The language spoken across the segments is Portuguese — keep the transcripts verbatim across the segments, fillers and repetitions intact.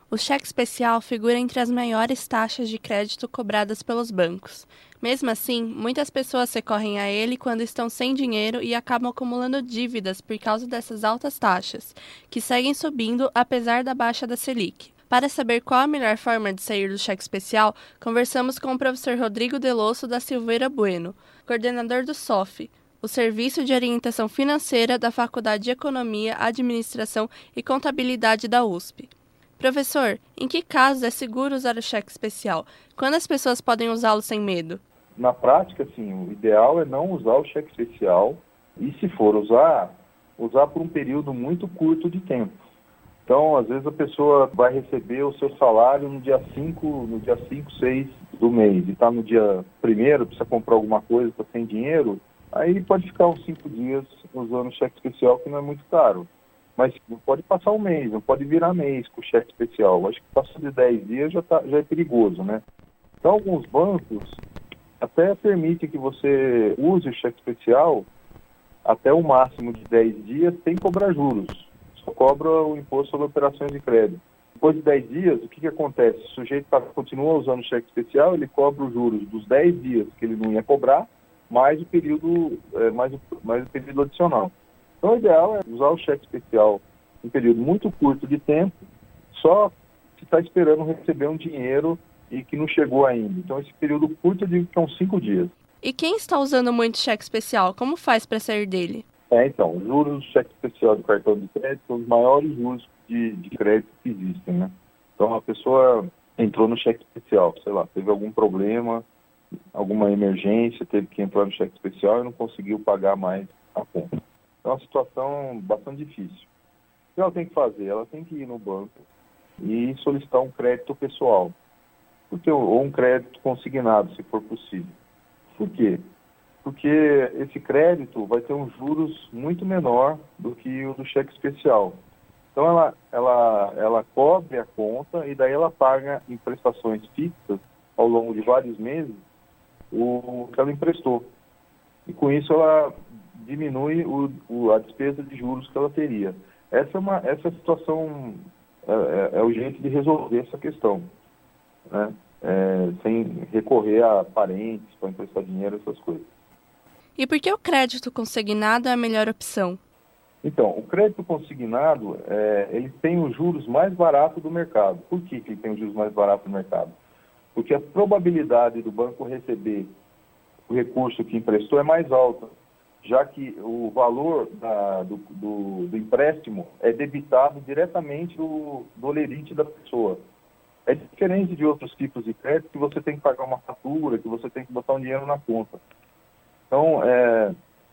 O cheque especial figura entre as maiores taxas de crédito cobradas pelos bancos. Mesmo assim, muitas pessoas recorrem a ele quando estão sem dinheiro e acabam acumulando dívidas por causa dessas altas taxas, que seguem subindo apesar da baixa da Selic. Para saber qual a melhor forma de sair do cheque especial, conversamos com o professor Rodrigo Delosso da Silveira Bueno, coordenador do S O F, o Serviço de Orientação Financeira da Faculdade de Economia, Administração e Contabilidade da U S P. Professor, em que casos é seguro usar o cheque especial? Quando as pessoas podem usá-lo sem medo? Na prática, sim, o ideal é não usar o cheque especial e, se for usar, usar por um período muito curto de tempo. Então, às vezes a pessoa vai receber o seu salário no dia cinco, no dia cinco, seis do mês, e está no dia primeiro, precisa comprar alguma coisa, está sem dinheiro, aí pode ficar uns cinco dias usando o cheque especial, que não é muito caro. Mas não pode passar um mês, não pode virar mês com o cheque especial. Acho que passou de dez dias já, tá, já é perigoso, né? Então, alguns bancos até permitem que você use o cheque especial até o máximo de dez dias sem cobrar juros. Só cobra o imposto sobre operações de crédito. Depois de dez dias, o que, que acontece? O sujeito tá, continua usando o cheque especial, ele cobra os juros dos dez dias que ele não ia cobrar, mais o período, é, mais o, mais o período adicional. Então, o ideal é usar o cheque especial em um período muito curto de tempo, só se está esperando receber um dinheiro e que não chegou ainda. Então, esse período curto eu digo que são cinco dias. E quem está usando muito cheque especial, como faz para sair dele? É, então, os juros do cheque especial do cartão de crédito são os maiores juros de, de crédito que existem, né? Então, a pessoa entrou no cheque especial, sei lá, teve algum problema, alguma emergência, teve que entrar no cheque especial e não conseguiu pagar mais a conta. É uma situação bastante difícil. O que ela tem que fazer? Ela tem que ir no banco e solicitar um crédito pessoal, porque, ou um crédito consignado, se for possível. Por quê? Porque esse crédito vai ter um juros muito menor do que o do cheque especial. Então, ela, ela, ela cobre a conta e daí ela paga em prestações fixas ao longo de vários meses o que ela emprestou. E com isso ela diminui o, o, a despesa de juros que ela teria. Essa é, uma, essa é a situação, é, é o jeito de resolver essa questão, né? É, sem recorrer a parentes para emprestar dinheiro, essas coisas. E por que o crédito consignado é a melhor opção? Então, o crédito consignado, é, ele tem os juros mais baratos do mercado. Por que, que ele tem os juros mais baratos do mercado? Porque a probabilidade do banco receber o recurso que emprestou é mais alta, já que o valor da, do, do, do empréstimo é debitado diretamente do, do olerite da pessoa. É diferente de outros tipos de crédito que você tem que pagar uma fatura, que você tem que botar um dinheiro na conta. Então, é,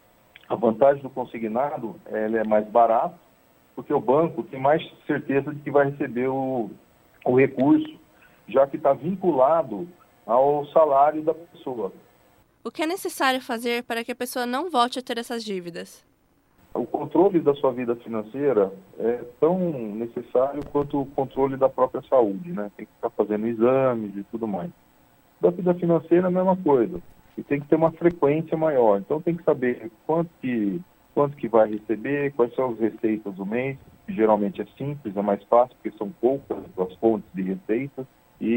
a vantagem do consignado, ele é mais barato, porque o banco tem mais certeza de que vai receber o, o recurso, já que está vinculado ao salário da pessoa. O que é necessário fazer para que a pessoa não volte a ter essas dívidas? O controle da sua vida financeira é tão necessário quanto o controle da própria saúde, né? Tem que ficar fazendo exames e tudo mais. Da vida financeira é a mesma coisa. E tem que ter uma frequência maior. Então tem que saber quanto que, quanto que vai receber, quais são as receitas do mês. Geralmente é simples, é mais fácil, porque são poucas as fontes de receitas.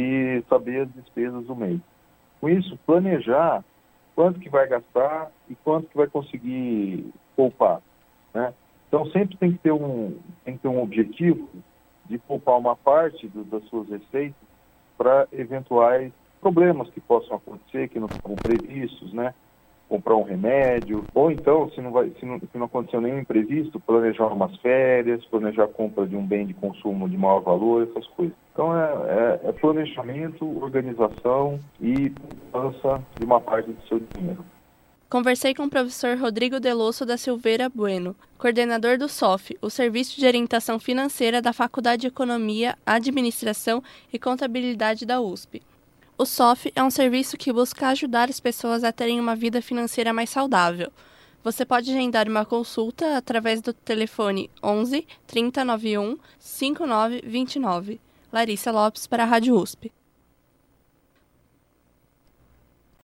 E saber as despesas do mês. Com isso, planejar quanto que vai gastar e quanto que vai conseguir poupar, né? Então sempre tem que ter um, tem que ter um objetivo de poupar uma parte do, das suas receitas para eventuais problemas que possam acontecer, que não estavam previstos, né? Comprar um remédio, ou então, se não, vai, se não, se não aconteceu nenhum imprevisto, planejar umas férias, planejar a compra de um bem de consumo de maior valor, essas coisas. Então, é, é, é planejamento, organização e poupança de uma parte do seu dinheiro. Conversei com o professor Rodrigo Delosso da Silveira Bueno, coordenador do S O F, o Serviço de Orientação Financeira da Faculdade de Economia, Administração e Contabilidade da U S P. O S O F é um serviço que busca ajudar as pessoas a terem uma vida financeira mais saudável. Você pode agendar uma consulta através do telefone onze, trinta, noventa e um, cinquenta e nove, vinte e nove. Larissa Lopes para a Rádio U S P.